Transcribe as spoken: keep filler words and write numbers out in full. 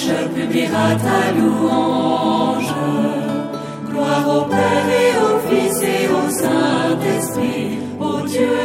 publiera ta louange. Gloire au Père et au Fils et au Saint-Esprit, ô Dieu